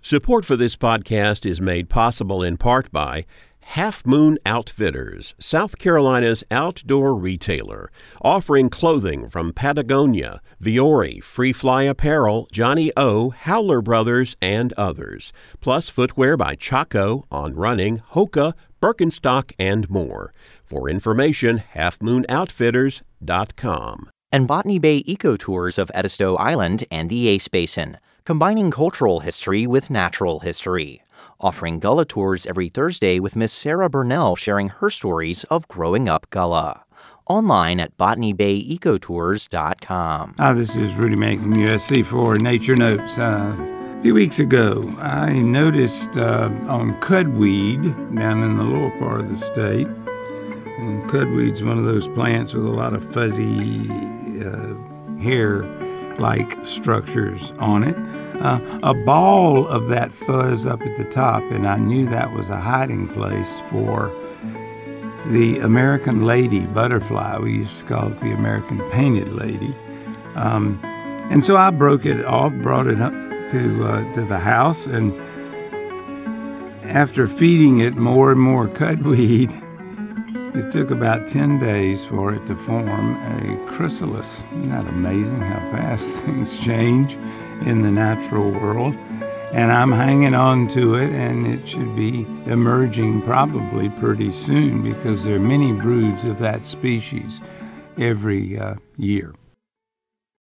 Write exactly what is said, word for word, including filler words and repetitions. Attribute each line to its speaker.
Speaker 1: Support for this podcast is made possible in part by Half Moon Outfitters, South Carolina's outdoor retailer, offering clothing from Patagonia, Viore, Free Fly Apparel, Johnny O, Howler Brothers, and others, plus footwear by Chaco, On Running, Hoka, Birkenstock, and more. For information, half moon outfitters dot com.
Speaker 2: And Botany Bay Eco Tours of Edisto Island and the Ace Basin, combining cultural history with natural history. Offering Gullah tours every Thursday with Miss Sarah Burnell sharing her stories of growing up Gullah. Online at botany bay ecotours dot com.
Speaker 3: Hi, this is Rudy Mann from U S C for Nature Notes. Uh, a few weeks ago, I noticed uh, on cudweed down in the lower part of the state, and cudweed's one of those plants with a lot of fuzzy uh, hair-like structures on it. Uh, a ball of that fuzz up at the top, and I knew that was a hiding place for the American lady butterfly. We used to call it the American painted lady. Um, and so I broke it off, brought it up to, uh, to the house, and after feeding it more and more cudweed, it took about ten days for it to form a chrysalis. Isn't that amazing how fast things change in the natural world? And I'm hanging on to it, and it should be emerging probably pretty soon because there are many broods of that species every uh, year.